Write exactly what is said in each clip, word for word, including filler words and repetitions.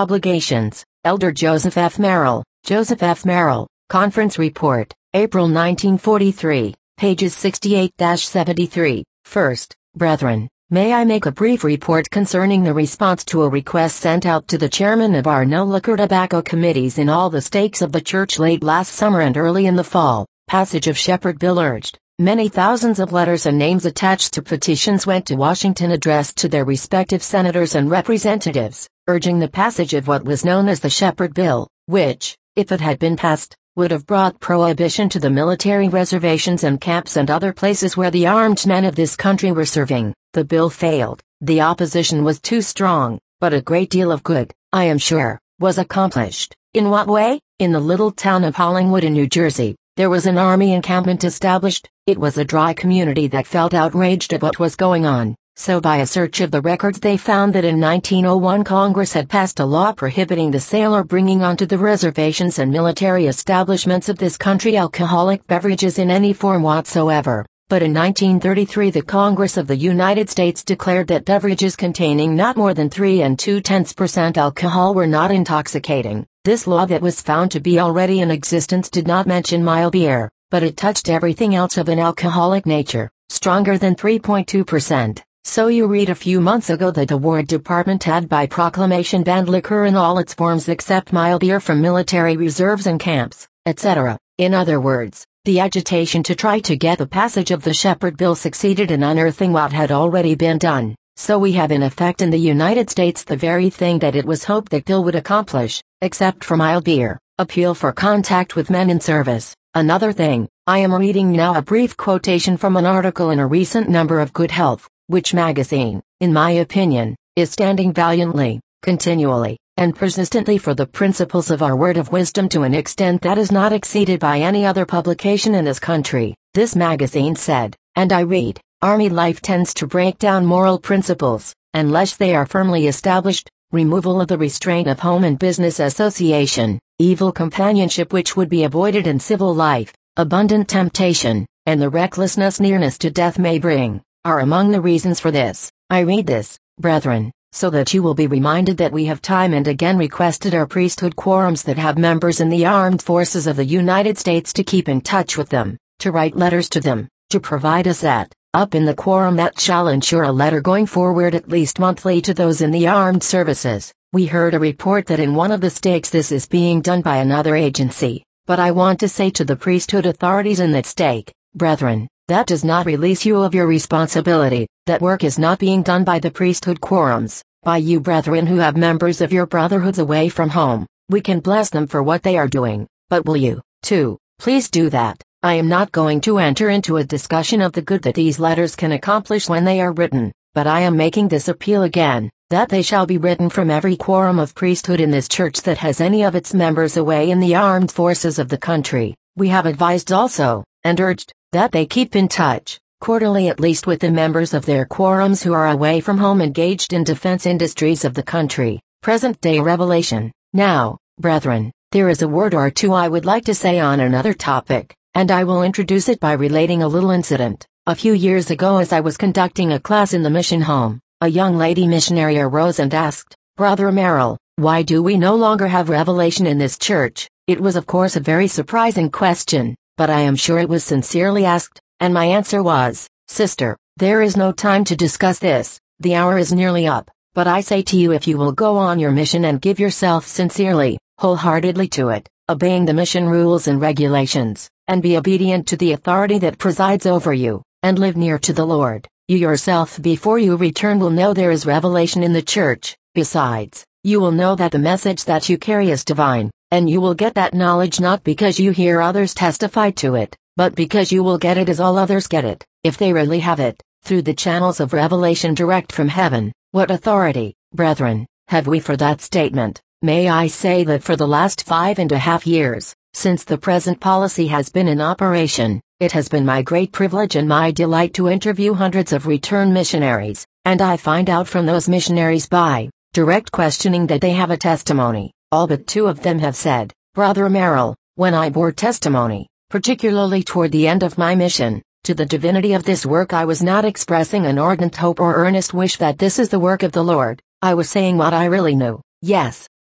Obligations, Elder Joseph F. Merrill, Joseph F. Merrill, Conference Report, April nineteen forty-three, pages sixty-eight to seventy-three. First, brethren, may I make a brief report concerning the response to a request sent out to the chairman of our no-liquor tobacco committees in all the stakes of the church late last summer and early in the fall. Passage of Shepherd Bill urged. Many thousands of letters and names attached to petitions went to Washington addressed to their respective senators and representatives, urging the passage of what was known as the Shepherd Bill, which, if it had been passed, would have brought prohibition to the military reservations and camps and other places where the armed men of this country were serving. The bill failed. The opposition was too strong, but a great deal of good, I am sure, was accomplished. In what way? In the little town of Hollingwood in New Jersey, there was an army encampment established. It was a dry community that felt outraged at what was going on. So by a search of the records they found that in nineteen oh one Congress had passed a law prohibiting the sale or bringing onto the reservations and military establishments of this country alcoholic beverages in any form whatsoever. But in nineteen thirty-three the Congress of the United States declared that beverages containing not more than three and two-tenths percent alcohol were not intoxicating. This law that was found to be already in existence did not mention mild beer, but it touched everything else of an alcoholic nature, stronger than three point two percent. So you read a few months ago that the War Department had by proclamation banned liquor in all its forms except mild beer from military reserves and camps, et cetera. In other words, the agitation to try to get the passage of the Shepherd Bill succeeded in unearthing what had already been done. So we have in effect in the United States the very thing that it was hoped that bill would accomplish, except for mild beer, appeal for contact with men in service. Another thing, I am reading now a brief quotation from an article in a recent number of Good Health, which magazine, in my opinion, is standing valiantly, continually, and persistently for the principles of our word of wisdom to an extent that is not exceeded by any other publication in this country. This magazine said, and I read, Army life tends to break down moral principles, unless they are firmly established, removal of the restraint of home and business association, evil companionship which would be avoided in civil life, abundant temptation, and the recklessness nearness to death may bring, are among the reasons for this. I read this, brethren, so that you will be reminded that we have time and again requested our priesthood quorums that have members in the armed forces of the United States to keep in touch with them, to write letters to them, to provide us at, up in the quorum that shall ensure a letter going forward at least monthly to those in the armed services. We heard a report that in one of the states this is being done by another agency, but I want to say to the priesthood authorities in that stake, brethren, that does not release you of your responsibility. That work is not being done by the priesthood quorums, by you brethren who have members of your brotherhoods away from home. We can bless them for what they are doing, but will you, too, please do that? I am not going to enter into a discussion of the good that these letters can accomplish when they are written, but I am making this appeal again, that they shall be written from every quorum of priesthood in this church that has any of its members away in the armed forces of the country. We have advised also, and urged, that they keep in touch, quarterly at least, with the members of their quorums who are away from home engaged in defense industries of the country. Present-day revelation. Now, brethren, there is a word or two I would like to say on another topic, and I will introduce it by relating a little incident. A few years ago, as I was conducting a class in the mission home, a young lady missionary arose and asked, Brother Merrill, why do we no longer have revelation in this church? It was of course a very surprising question, but I am sure it was sincerely asked, and my answer was, Sister, there is no time to discuss this, the hour is nearly up, but I say to you, if you will go on your mission and give yourself sincerely, wholeheartedly to it, obeying the mission rules and regulations, and be obedient to the authority that presides over you, and live near to the Lord, you yourself before you return will know there is revelation in the church. Besides, you will know that the message that you carry is divine, and you will get that knowledge not because you hear others testify to it, but because you will get it as all others get it, if they really have it, through the channels of revelation direct from heaven. What authority, brethren, have we for that statement? May I say that for the last five and a half years, since the present policy has been in operation, it has been my great privilege and my delight to interview hundreds of return missionaries, and I find out from those missionaries by direct questioning that they have a testimony. All but two of them have said, Brother Merrill, when I bore testimony, particularly toward the end of my mission, to the divinity of this work, I was not expressing an ardent hope or earnest wish that this is the work of the Lord. I was saying what I really knew. Yes,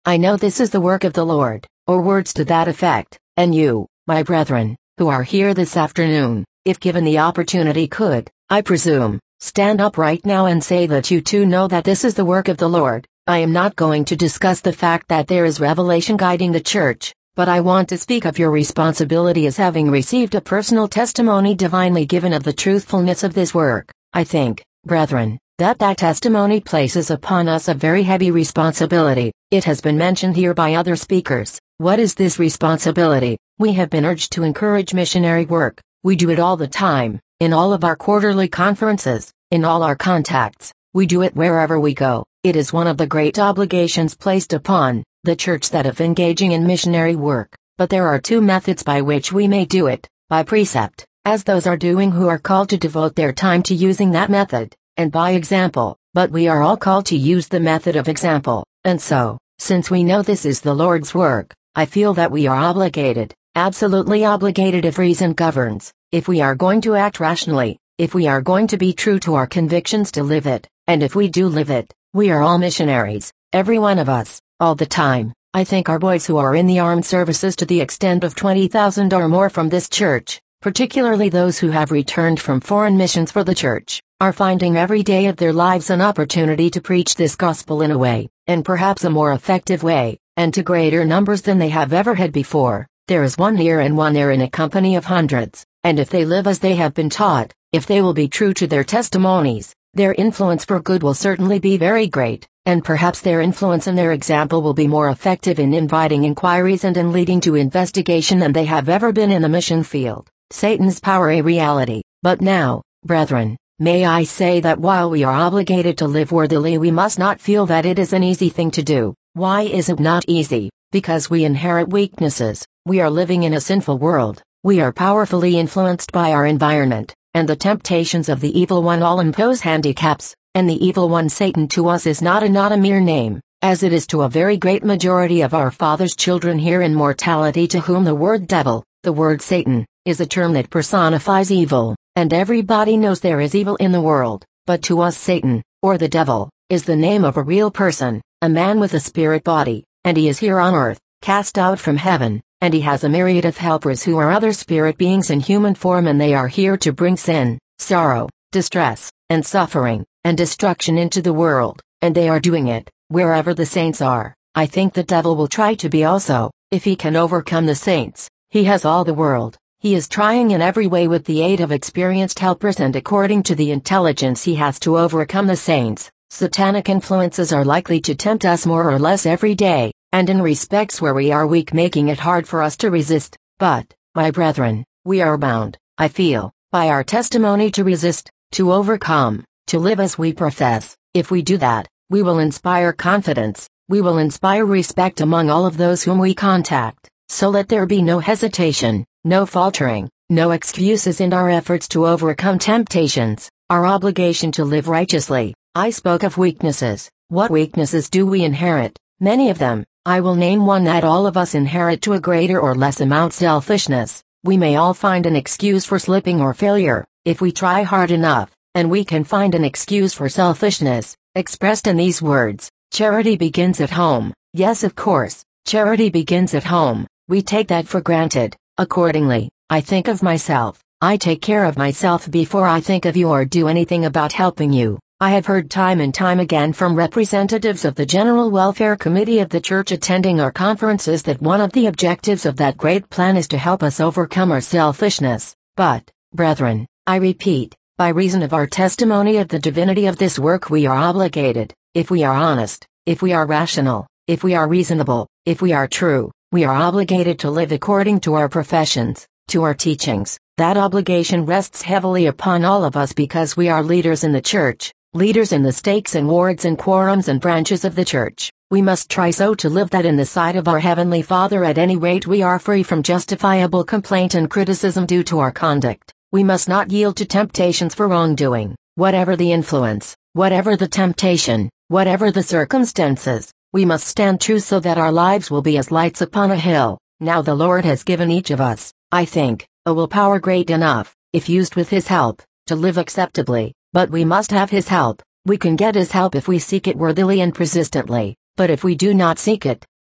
I know this is the work of the Lord, or words to that effect, and you, my brethren, who are here this afternoon, if given the opportunity could, I presume, stand up right now and say that you too know that this is the work of the Lord. I am not going to discuss the fact that there is revelation guiding the church, but I want to speak of your responsibility as having received a personal testimony divinely given of the truthfulness of this work. I think, brethren, that that testimony places upon us a very heavy responsibility. It has been mentioned here by other speakers. What is this responsibility? We have been urged to encourage missionary work. We do it all the time, in all of our quarterly conferences, in all our contacts. We do it wherever we go. It is one of the great obligations placed upon the church that of engaging in missionary work. But there are two methods by which we may do it, by precept, as those are doing who are called to devote their time to using that method, and by example, but we are all called to use the method of example. And so, since we know this is the Lord's work, I feel that we are obligated, absolutely obligated if reason governs, if we are going to act rationally, if we are going to be true to our convictions to live it, and if we do live it, we are all missionaries, every one of us, all the time. I think our boys who are in the armed services to the extent of twenty thousand or more from this church, particularly those who have returned from foreign missions for the church, are finding every day of their lives an opportunity to preach this gospel in a way, and perhaps a more effective way, and to greater numbers than they have ever had before. There is one here and one there in a company of hundreds, and if they live as they have been taught, if they will be true to their testimonies, their influence for good will certainly be very great, and perhaps their influence and their example will be more effective in inviting inquiries and in leading to investigation than they have ever been in the mission field. Satan's power a reality. But now, brethren, may I say that while we are obligated to live worthily, we must not feel that it is an easy thing to do. Why is it not easy? Because we inherit weaknesses. We are living in a sinful world. We are powerfully influenced by our environment, and the temptations of the evil one all impose handicaps, and the evil one Satan to us is not a not a mere name, as it is to a very great majority of our Father's children here in mortality, to whom the word devil, the word Satan, is a term that personifies evil, and everybody knows there is evil in the world, but to us Satan, or the devil, is the name of a real person, a man with a spirit body, and he is here on earth, cast out from heaven, and he has a myriad of helpers who are other spirit beings in human form, and they are here to bring sin, sorrow, distress, and suffering, and destruction into the world, and they are doing it, wherever the saints are. I think the devil will try to be also, if he can overcome the saints. He has all the world. He is trying in every way with the aid of experienced helpers and according to the intelligence he has to overcome the saints. Satanic influences are likely to tempt us more or less every day, and in respects where we are weak, making it hard for us to resist. But, my brethren, we are bound, I feel, by our testimony to resist, to overcome, to live as we profess. If we do that, we will inspire confidence, we will inspire respect among all of those whom we contact. So let there be no hesitation, no faltering, no excuses in our efforts to overcome temptations, our obligation to live righteously. I spoke of weaknesses. What weaknesses do we inherit? Many of them. I will name one that all of us inherit to a greater or less amount: selfishness. We may all find an excuse for slipping or failure, if we try hard enough, and we can find an excuse for selfishness, expressed in these words: charity begins at home. Yes, of course, charity begins at home. We take that for granted. Accordingly, I think of myself. I take care of myself before I think of you or do anything about helping you. I have heard time and time again from representatives of the General Welfare Committee of the Church attending our conferences that one of the objectives of that great plan is to help us overcome our selfishness. But, brethren, I repeat, by reason of our testimony of the divinity of this work, we are obligated, if we are honest, if we are rational, if we are reasonable, if we are true, we are obligated to live according to our professions, to our teachings. That obligation rests heavily upon all of us because we are leaders in the church. Leaders in the stakes and wards and quorums and branches of the church. We must try so to live that in the sight of our Heavenly Father at any rate we are free from justifiable complaint and criticism due to our conduct. We must not yield to temptations for wrongdoing, whatever the influence, whatever the temptation, whatever the circumstances. We must stand true so that our lives will be as lights upon a hill. Now the Lord has given each of us, I think, a willpower great enough, if used with His help, to live acceptably. But we must have His help. We can get His help if we seek it worthily and persistently, but if we do not seek it,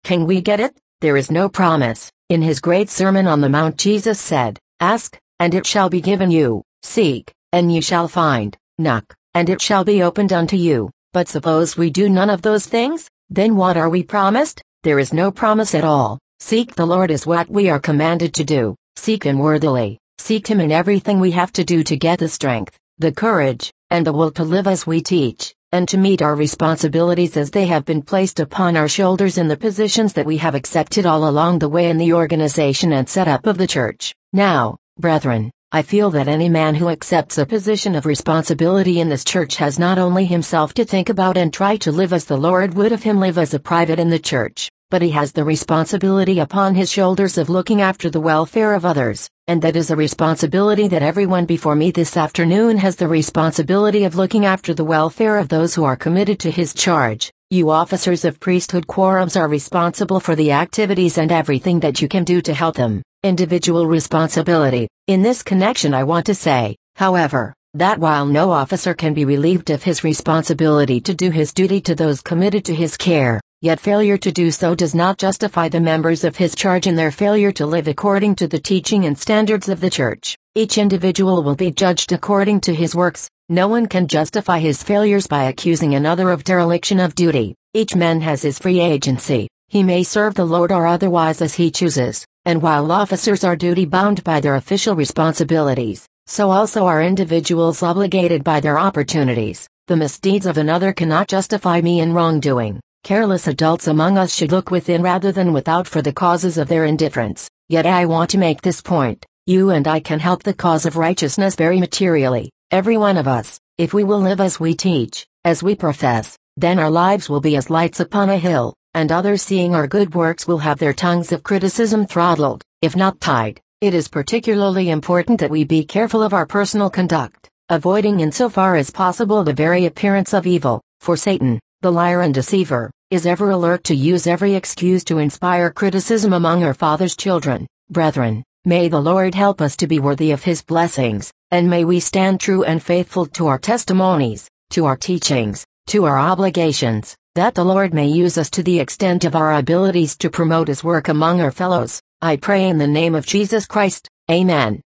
Can we get it? There is no promise. In his great Sermon on the Mount, Jesus said, "Ask, and it shall be given you, seek, and you shall find, knock, and it shall be opened unto you." But suppose we do none of those things, then what are we promised? There is no promise at all. Seek the Lord is what we are commanded to do. Seek him worthily. Seek him in everything we have to do to get the strength, the courage, and the will to live as we teach, and to meet our responsibilities as they have been placed upon our shoulders in the positions that we have accepted all along the way in the organization and setup of the church. Now, brethren, I feel that any man who accepts a position of responsibility in this church has not only himself to think about and try to live as the Lord would have him live as a private in the church, but he has the responsibility upon his shoulders of looking after the welfare of others, and that is a responsibility that everyone before me this afternoon has the responsibility of looking after the welfare of those who are committed to his charge. You officers of priesthood quorums are responsible for the activities and everything that you can do to help them. Individual responsibility. In this connection I want to say, however, that while no officer can be relieved of his responsibility to do his duty to those committed to his care, yet failure to do so does not justify the members of his charge in their failure to live according to the teaching and standards of the church. Each individual will be judged according to his works. No one can justify his failures by accusing another of dereliction of duty. Each man has his free agency. He may serve the Lord or otherwise as he chooses, and while officers are duty-bound by their official responsibilities, so also are individuals obligated by their opportunities. The misdeeds of another cannot justify me in wrongdoing. Careless adults among us should look within rather than without for the causes of their indifference. Yet I want to make this point. You and I can help the cause of righteousness very materially. Every one of us, if we will live as we teach, as we profess, then our lives will be as lights upon a hill, and others seeing our good works will have their tongues of criticism throttled, if not tied. It is particularly important that we be careful of our personal conduct, avoiding insofar as possible the very appearance of evil, for Satan, the liar and deceiver, is ever alert to use every excuse to inspire criticism among our Father's children. Brethren, may the Lord help us to be worthy of his blessings, and may we stand true and faithful to our testimonies, to our teachings, to our obligations, that the Lord may use us to the extent of our abilities to promote his work among our fellows. I pray in the name of Jesus Christ. Amen.